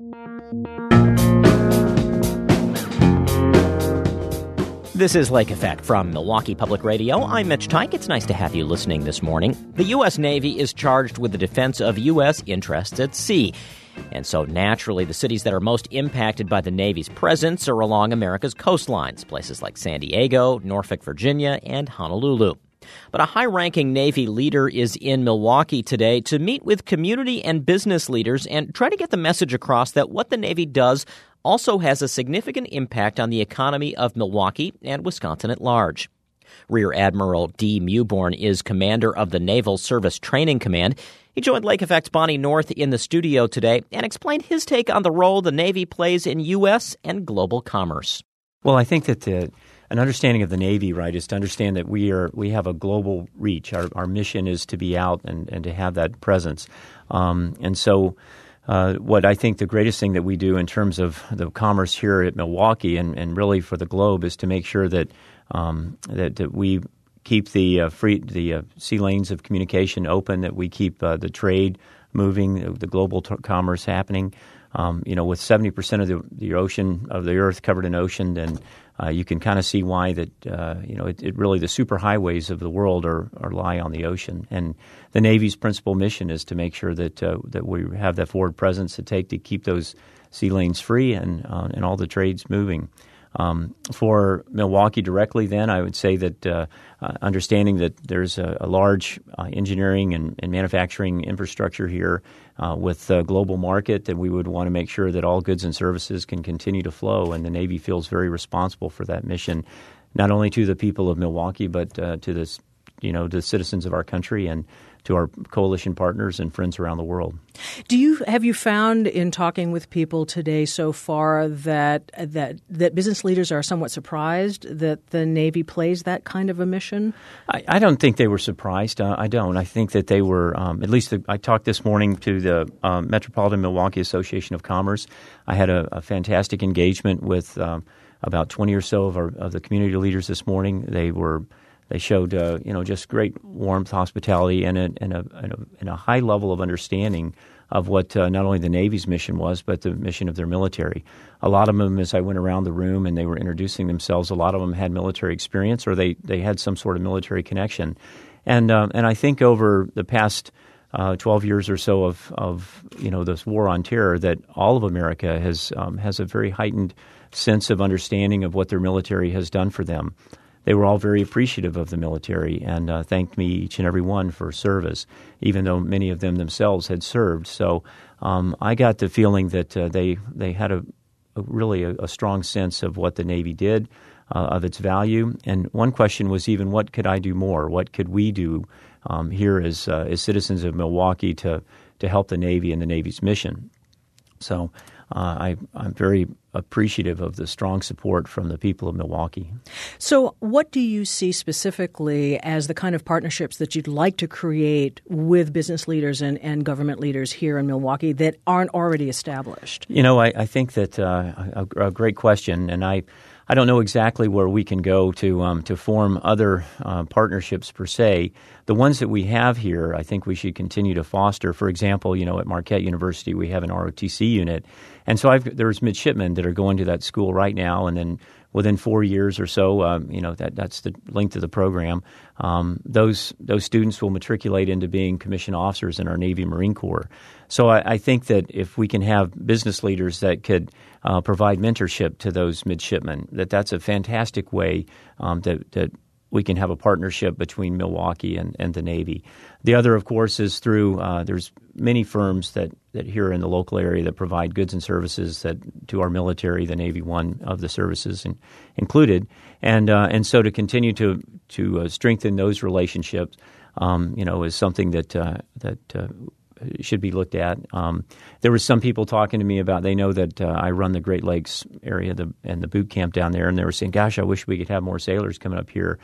This is Lake Effect from Milwaukee Public Radio. I'm Mitch Tyke. It's nice to have you listening this morning. The U.S. Navy is charged with the defense of U.S. interests at sea. And so naturally, the cities that are most impacted by the Navy's presence are along America's coastlines, places like San Diego, Norfolk, Virginia, and Honolulu. But a high-ranking Navy leader is in Milwaukee today to meet with community and business leaders and try to get the message across that what the Navy does also has a significant impact on the economy of Milwaukee and Wisconsin at large. Rear Admiral D. Mewborn is commander of the Naval Service Training Command. He joined Lake Effect's Bonnie North in the studio today and explained his take on the role the Navy plays in U.S. and global commerce. Well, I think that an understanding of the Navy, right, is to understand that we have a global reach. Our mission is to be out and to have that presence. What I think the greatest thing that we do in terms of the commerce here at Milwaukee and really for the globe is to make sure that we keep the sea lanes of communication open, that we keep the trade moving, the global commerce happening. With 70% of the ocean of the earth covered in ocean, then you can kind of see why that it really the superhighways of the world lie on the ocean. And the Navy's principal mission is to make sure that we have that forward presence to keep those sea lanes free and all the trades moving. For Milwaukee directly, then, I would say that understanding that there's a large engineering and manufacturing infrastructure here with the global market, that we would want to make sure that all goods and services can continue to flow, and the Navy feels very responsible for that mission, not only to the people of Milwaukee, but to the citizens of our country and to our coalition partners and friends around the world. Have you found in talking with people today so far that business leaders are somewhat surprised that the Navy plays that kind of a mission? I don't think they were surprised. I don't. I think that they were, at least I talked this morning to the Metropolitan Milwaukee Association of Commerce. I had a fantastic engagement with about 20 or so of the community leaders this morning. They showed, just great warmth, hospitality, and a high level of understanding of what not only the Navy's mission was, but the mission of their military. A lot of them, as I went around the room and they were introducing themselves, a lot of them had military experience or they had some sort of military connection. And I think over the past 12 years or so of this war on terror, that all of America has a very heightened sense of understanding of what their military has done for them. They were all very appreciative of the military and thanked me, each and every one, for service, even though many of them themselves had served. So I got the feeling that they had a really strong sense of what the Navy did, of its value. And one question was even, what could I do more? What could we do here as citizens of Milwaukee to help the Navy and the Navy's mission? So I'm very appreciative of the strong support from the people of Milwaukee. So what do you see specifically as the kind of partnerships that you'd like to create with business leaders and government leaders here in Milwaukee that aren't already established? I think that a great question, and I don't know exactly where we can go to form other partnerships per se. The ones that we have here, I think we should continue to foster. For example, at Marquette University, we have an ROTC unit. And so there's midshipmen that are going to that school right now, and then within 4 years or so, that's the length of the program, those students will matriculate into being commissioned officers in our Navy Marine Corps. So I think that if we can have business leaders that could provide mentorship to those midshipmen, that's a fantastic way that we can have a partnership between Milwaukee and the Navy. The other, of course, is through there's many firms that here in the local area that provide goods and services to our military, the Navy, one of the services included, and so to continue to strengthen those relationships, is something that should be looked at. There were some people talking to me about, they know that I run the Great Lakes area and the boot camp down there, and they were saying, gosh, I wish we could have more sailors coming up here,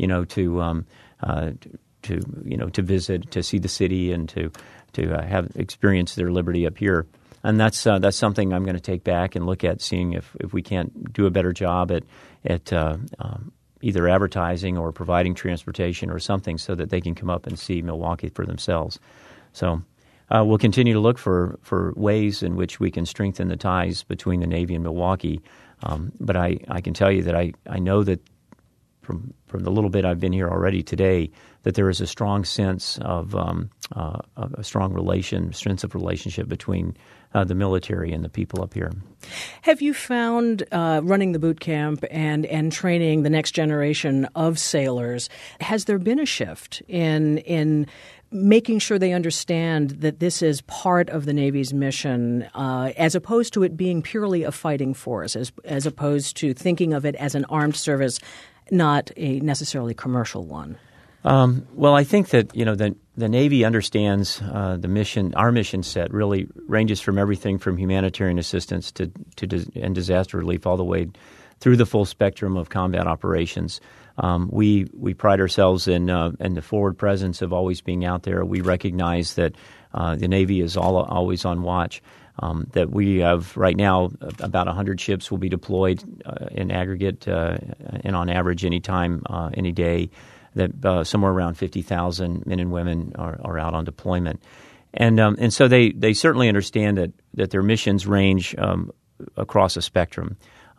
to visit, to see the city, and to have experience their liberty up here. And that's something I'm going to take back and look at, seeing if we can't do a better job at either advertising or providing transportation or something so that they can come up and see Milwaukee for themselves. So we'll continue to look for ways in which we can strengthen the ties between the Navy and Milwaukee. But I can tell you that I know that from the little bit I've been here already today, that there is a strong sense of a strong sense of relationship between the military and the people up here. Have you found running the boot camp and training the next generation of sailors, has there been a shift in making sure they understand that this is part of the Navy's mission, as opposed to it being purely a fighting force, as opposed to thinking of it as an armed service, not a necessarily commercial one? Well, I think that the Navy understands the mission. Our mission set really ranges from everything from humanitarian assistance and disaster relief all the way through the full spectrum of combat operations. We pride ourselves in the forward presence of always being out there. We recognize that the Navy is always on watch. That we have right now about 100 ships will be deployed in aggregate and on average any time, any day. That somewhere around 50,000 men and women are out on deployment, and so they certainly understand that their missions range across a spectrum.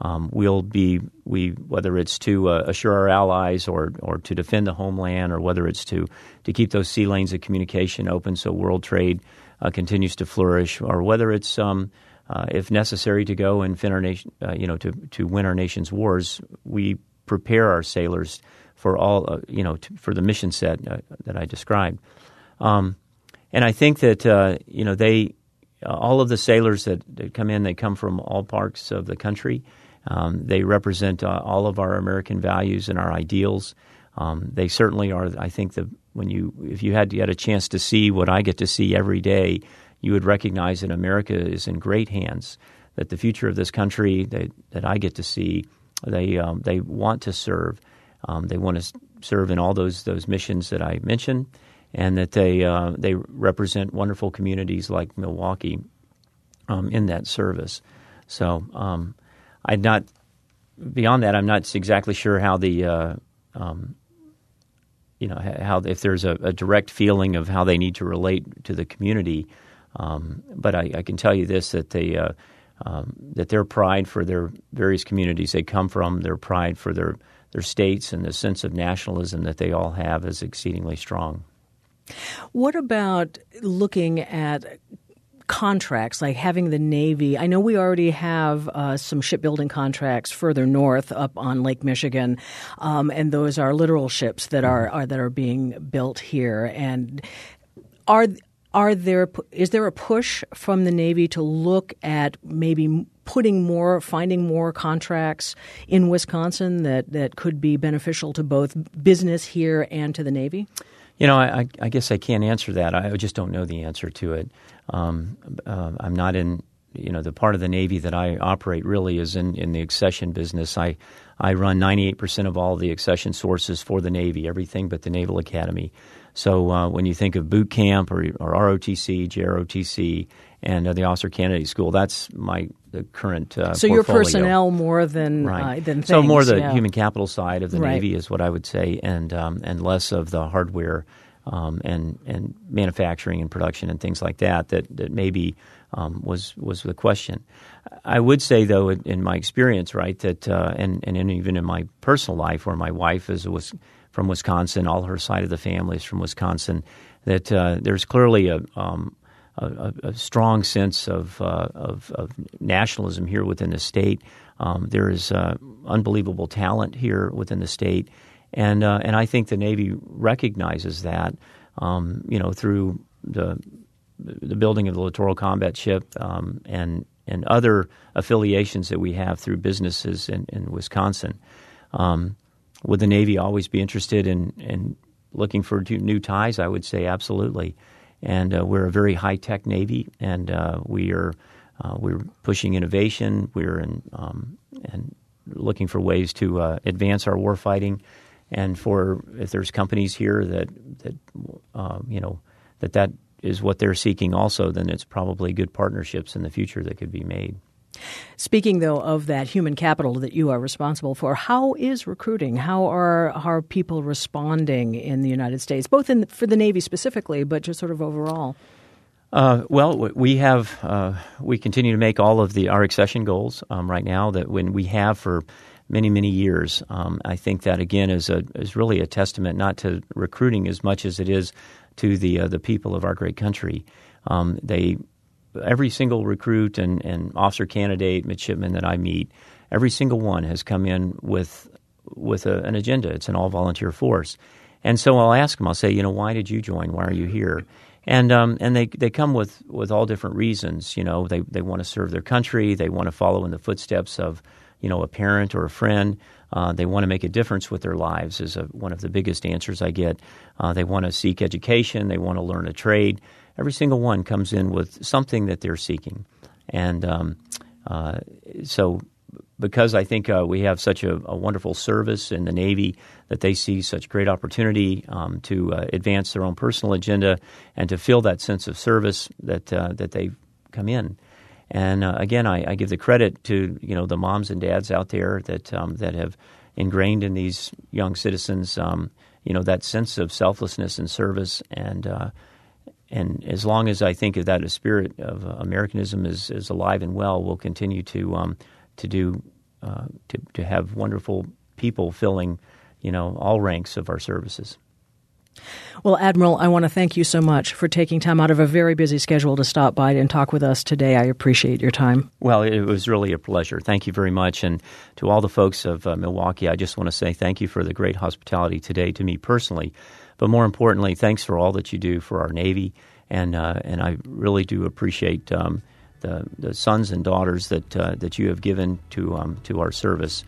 Whether it's to assure our allies or to defend the homeland, or whether it's to keep those sea lanes of communication open so world trade continues to flourish, or whether it's if necessary to go and defend our nation, to win our nation's wars, we prepare our sailors for all for the mission set that I described, and I think that they all of the sailors that come in, they come from all parts of the country. They represent all of our American values and our ideals. They certainly are. I think that if you had a chance to see what I get to see every day, you would recognize that America is in great hands. That the future of this country that I get to see, they want to serve. They want to serve in all those missions that I mentioned, and that they represent wonderful communities like Milwaukee in that service. So beyond that, I'm not exactly sure how how if there's a direct feeling of how they need to relate to the community. But I can tell you this, that that their pride for their various communities they come from, their pride for their states, and the sense of nationalism that they all have is exceedingly strong. What about looking at contracts, like having the Navy? I know we already have some shipbuilding contracts further north up on Lake Michigan, and those are literal ships that are being built here. And is there a push from the Navy to look at maybe finding more contracts in Wisconsin that could be beneficial to both business here and to the Navy? I guess I can't answer that. I just don't know the answer to it. I'm not in, the part of the Navy that I operate really is in the accession business. I run 98% of all the accession sources for the Navy, everything but the Naval Academy. So when you think of boot camp or ROTC, JROTC, and the Officer Candidate School, that's the current so portfolio. your personnel more than things. So more the human capital side of the Navy is what I would say, and less of the hardware and manufacturing and production and things like that maybe was the question. I would say, though, in my experience, right, that and even in my personal life, where my wife was from Wisconsin, all her side of the family is from Wisconsin, that there's clearly a strong sense of nationalism here within the state. There is unbelievable talent here within the state, and I think the Navy recognizes that, through the building of the Littoral Combat Ship and other affiliations that we have through businesses in Wisconsin. Would the Navy always be interested in looking for new ties? I would say absolutely. And we're a very high-tech Navy, and we're pushing innovation. We're and looking for ways to advance our warfighting. And if there's companies here that is what they're seeking also, then it's probably good partnerships in the future that could be made. Speaking, though, of that human capital that you are responsible for, how is recruiting? How are people responding in the United States, both for the Navy specifically, but just sort of overall? We continue to make all of our accession goals right now that when we have for many, many years. I think that, again, is really a testament not to recruiting as much as it is to the people of our great country. Every single recruit and officer candidate, midshipman that I meet, every single one has come in with an agenda. It's an all-volunteer force. And so I'll ask them, I'll say, why did you join? Why are you here? And they come with all different reasons. They want to serve their country. They want to follow in the footsteps of, a parent or a friend. They want to make a difference with their lives is one of the biggest answers I get. They want to seek education. They want to learn a trade. Every single one comes in with something that they're seeking. And so because I think we have such a wonderful service in the Navy that they see such great opportunity to advance their own personal agenda and to feel that sense of service that they come in. And again, I give the credit to the moms and dads out there that have ingrained in these young citizens that sense of selflessness and service. And as long as I think that a spirit of Americanism is alive and well, we'll continue to have wonderful people filling all ranks of our services. Well, Admiral, I want to thank you so much for taking time out of a very busy schedule to stop by and talk with us today. I appreciate your time. Well, it was really a pleasure. Thank you very much. And to all the folks of Milwaukee, I just want to say thank you for the great hospitality today to me personally. But more importantly, thanks for all that you do for our Navy. And I really do appreciate the sons and daughters that you have given to our service.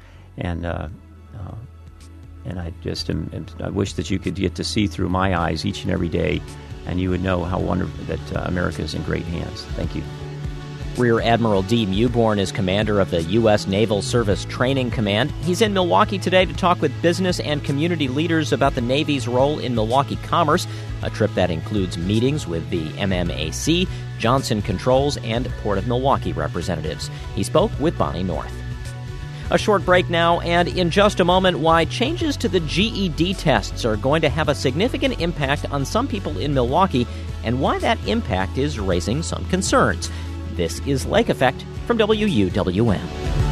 And I just I wish that you could get to see through my eyes each and every day, and you would know how wonderful that America is in great hands. Thank you. Rear Admiral D. Mewborn is commander of the U.S. Naval Service Training Command. He's in Milwaukee today to talk with business and community leaders about the Navy's role in Milwaukee commerce, a trip that includes meetings with the MMAC, Johnson Controls, and Port of Milwaukee representatives. He spoke with Bonnie North. A short break now, and in just a moment, why changes to the GED tests are going to have a significant impact on some people in Milwaukee, and why that impact is raising some concerns. This is Lake Effect from WUWM.